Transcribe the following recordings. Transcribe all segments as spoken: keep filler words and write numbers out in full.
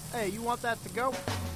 Hey, you want that to go?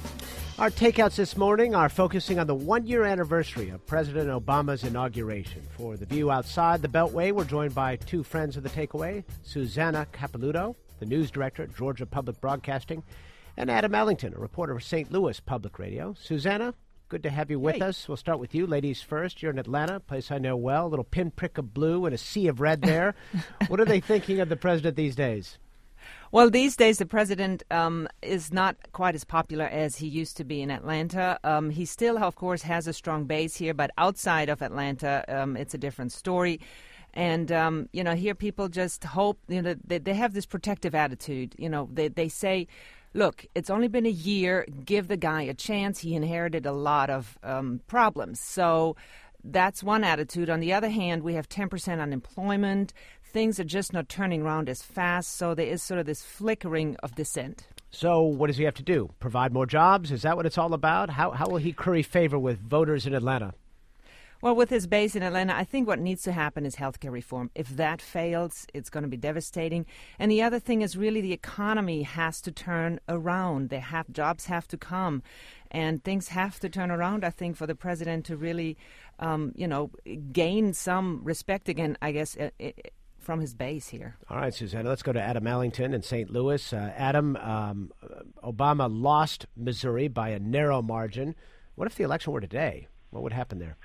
Our takeouts this morning are focusing on the one-year anniversary of President Obama's inauguration. For The View Outside the Beltway, we're joined by two friends of the takeaway, Susanna Capelouto, the news director at Georgia Public Broadcasting, and Adam Ellington, a reporter for Saint Louis Public Radio. Susanna, good to have you with hey. us. We'll start with you, ladies first. You're in Atlanta, a place I know well, a little pinprick of blue and a sea of red there. What are they thinking of the president these days? Well, these days the president um, is not quite as popular as he used to be in Atlanta. Um, he still, of course, has a strong base here, but outside of Atlanta, um, it's a different story. And, um, you know, here people just hope, you know, they, they have this protective attitude. You know, they, they say, look, it's only been a year. Give the guy a chance. He inherited a lot of um, problems. So that's one attitude. On the other hand, we have ten percent unemployment. Things are just not turning around as fast. So there is sort of this flickering of dissent. So what does he have to do? Provide more jobs? Is that what it's all about? How, how will he curry favor with voters in Atlanta? Well, with his base in Atlanta, I think what needs to happen is health care reform. If that fails, it's going to be devastating. And the other thing is really the economy has to turn around. They have jobs have to come, and things have to turn around, I think, for the president to really, um, you know, gain some respect again, I guess, uh, uh, from his base here. All right, Susanna, let's go to Adam Ellington in Saint Louis. Uh, Adam, um, Obama lost Missouri by a narrow margin. What if the election were today? What would happen there?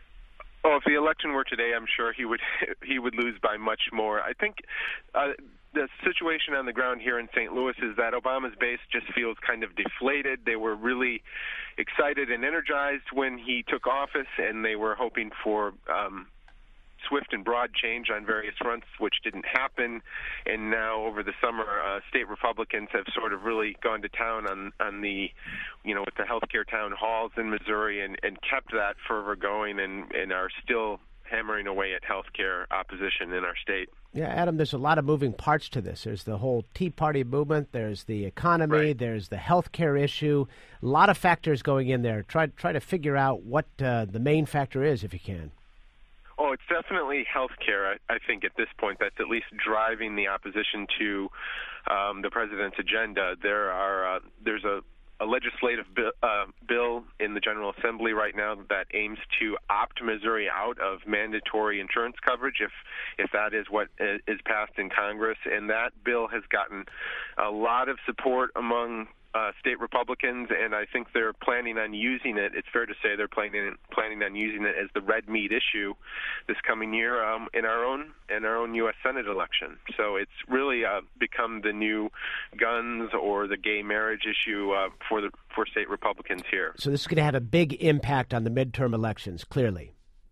Oh, if the election were today, I'm sure he would he would lose by much more. I think uh, the situation on the ground here in Saint Louis is that Obama's base just feels kind of deflated. They were really excited and energized when he took office, and they were hoping for um, swift and broad change on various fronts, which didn't happen. And now over the summer, uh, state Republicans have sort of really gone to town on, on the, you know, with the healthcare town halls in Missouri and, and kept that fervor going and, and are still hammering away at healthcare opposition in our state. Yeah, Adam, there's a lot of moving parts to this. There's the whole Tea Party movement. There's the economy. Right. There's the healthcare issue. A lot of factors going in there. Try, try to figure out what uh, the main factor is if you can. Oh, it's definitely health care, I, I think, at this point, that's at least driving the opposition to um, the president's agenda. There are uh, there's a, a legislative bill, uh, bill in the General Assembly right now that aims to opt Missouri out of mandatory insurance coverage if if that is what is passed in Congress. And that bill has gotten a lot of support among Uh, state Republicans, and I think they're planning on using it. It's fair to say they're planning planning on using it as the red meat issue this coming year um, in our own in our own U S Senate election. So it's really uh, become the new guns or the gay marriage issue uh, for the for state Republicans here. So this is going to have a big impact on the midterm elections, clearly.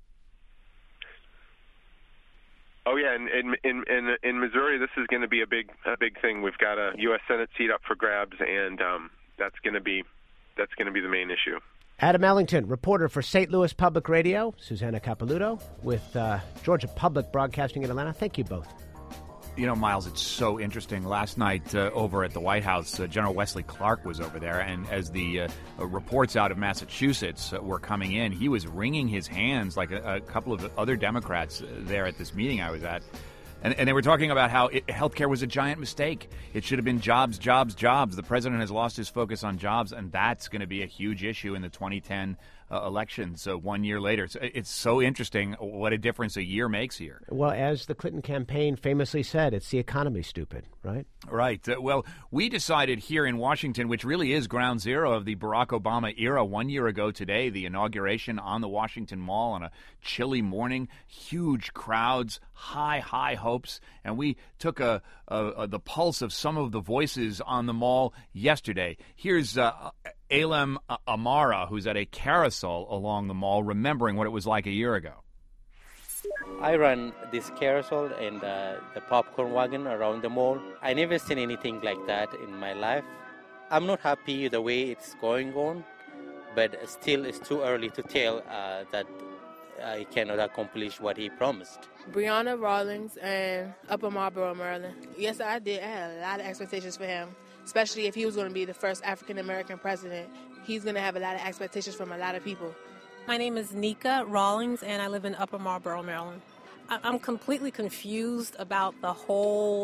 Oh yeah, in in in in, in Missouri, this is going to be a big a big thing. We've got a U S Senate seat up for grabs, and um, that's going to be that's going to be the main issue. Adam Ellington, reporter for Saint Louis Public Radio. Susanna Capelouto with uh, Georgia Public Broadcasting in Atlanta. Thank you both. You know, Miles, it's so interesting. Last night uh, over at the White House, uh, General Wesley Clark was over there, and as the uh, uh, reports out of Massachusetts uh, were coming in, he was wringing his hands like a, a couple of other Democrats uh, there at this meeting I was at. And, and they were talking about how it, healthcare was a giant mistake. It should have been jobs, jobs, jobs. The president has lost his focus on jobs, and that's going to be a huge issue in the twenty ten uh, election. So one year later, so it's so interesting what a difference a year makes here. Well, as the Clinton campaign famously said, it's the economy, stupid, right? Right. Uh, well, we decided here in Washington, which really is ground zero of the Barack Obama era, one year ago today, the inauguration on the Washington Mall on a chilly morning, huge crowds, high, high hopes. And we took a, a, a the pulse of some of the voices on the mall yesterday. Here's uh, Alem Amara, who's at a carousel along the mall, remembering what it was like a year ago. I run this carousel and uh, the popcorn wagon around the mall. I never seen anything like that in my life. I'm not happy the way it's going on, but still it's too early to tell uh, that uh, he cannot accomplish what he promised. Breonna Rawlings and Upper Marlboro, Maryland. Yes, I did. I had a lot of expectations for him, especially if he was going to be the first African-American president. He's going to have a lot of expectations from a lot of people. My name is Nika Rawlings, and I live in Upper Marlboro, Maryland. I'm completely confused about the whole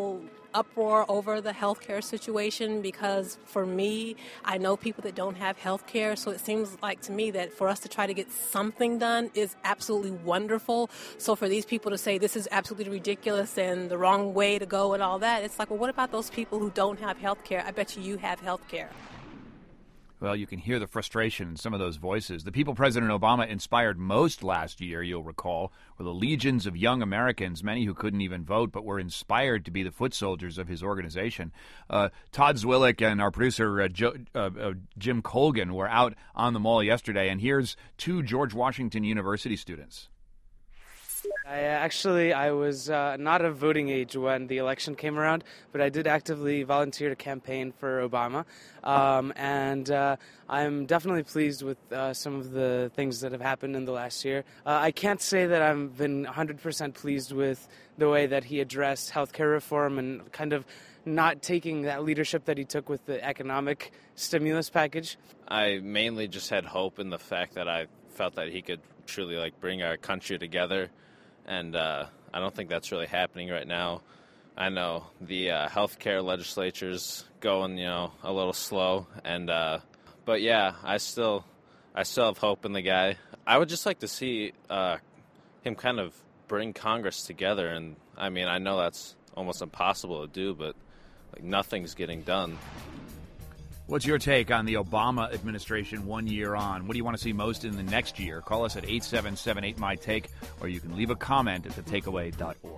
uproar over the healthcare situation, because for me, I know people that don't have healthcare, so it seems like to me that for us to try to get something done is absolutely wonderful. So for these people to say this is absolutely ridiculous and the wrong way to go and all that, it's like, well, what about those people who don't have healthcare? I bet you you have healthcare. Well, you can hear the frustration in some of those voices. The people President Obama inspired most last year, you'll recall, were the legions of young Americans, many who couldn't even vote, but were inspired to be the foot soldiers of his organization. Uh, Todd Zwillich and our producer, uh, jo- uh, uh, Jim Colgan, were out on the Mall yesterday, and here's two George Washington University students. I actually, I was uh, not of voting age when the election came around, but I did actively volunteer to campaign for Obama, um, and uh, I'm definitely pleased with uh, some of the things that have happened in the last year. Uh, I can't say that I've been one hundred percent pleased with the way that he addressed healthcare reform and kind of not taking that leadership that he took with the economic stimulus package. I mainly just had hope in the fact that I felt that he could truly like bring our country together. And uh, I don't think that's really happening right now. I know the uh, healthcare legislature's going, you know, a little slow, and uh, but yeah, I still, I still have hope in the guy. I would just like to see uh, him kind of bring Congress together, and I mean, I know that's almost impossible to do, but like nothing's getting done. What's your take on the Obama administration one year on? What do you want to see most in the next year? Call us at eight seven seven eight, M Y T A K E, or you can leave a comment at the takeaway dot org.